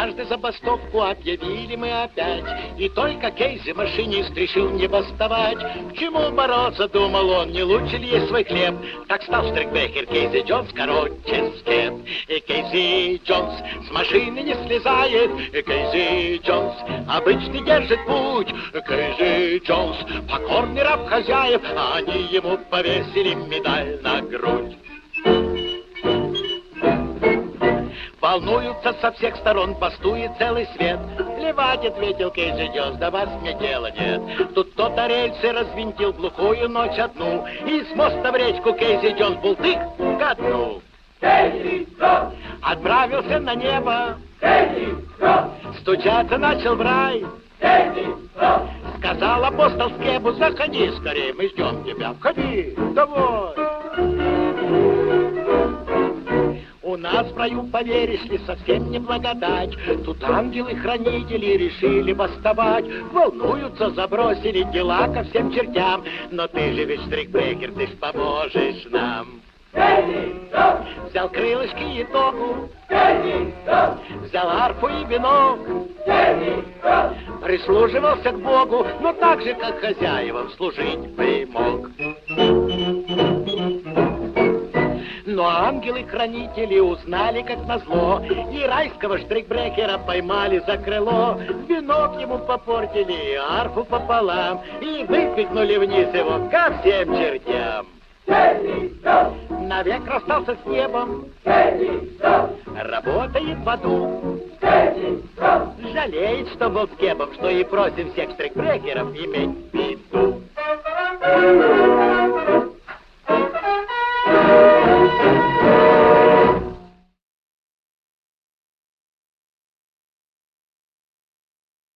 Однажды забастовку объявили мы опять, и только Кейзи, машинист, решил не бастовать. К чему бороться, думал он, не лучше ли есть свой хлеб? Так стал штрикбрекер Кейзи Джонс, короче, скеп. И Кейзи Джонс с машины не слезает, и Кейзи Джонс обычный держит путь. Кейзи Джонс покорный раб хозяев, а они ему повесили медаль на грудь. Волнуются со всех сторон, бастует целый свет. Плевать, ответил Кейзи Джонс, до вас мне дела нет. Тут кто-то рельсы развинтил глухую ночь одну, и с моста в речку Кейзи Джонс бултык ко дну. Кейзи Джонс отправился на небо, Кейзи Джонс стучаться начал в рай. Кейзи Джонс сказал апостол Скебу: заходи скорее, мы ждем тебя. Входи, давай. У нас в раю, поверишь ли, совсем не благодать. Тут ангелы-хранители решили бастовать. Волнуются, забросили дела ко всем чертям. Но ты же ведь штрикбрекер, ты ж поможешь нам. Взял крылышки и тогу, взял арфу и венок, прислуживался к Богу, но так же, как хозяевам, служить примог. Но ангелы-хранители узнали, как назло, и райского штрикбрекера поймали за крыло. Венок ему попортили, арфу пополам, и выкрикнули вниз его ко всем чертям. Навек расстался с небом, работает в аду, жалеет, что был с Кебом, что и просим всех штрикбрекеров иметь в виду.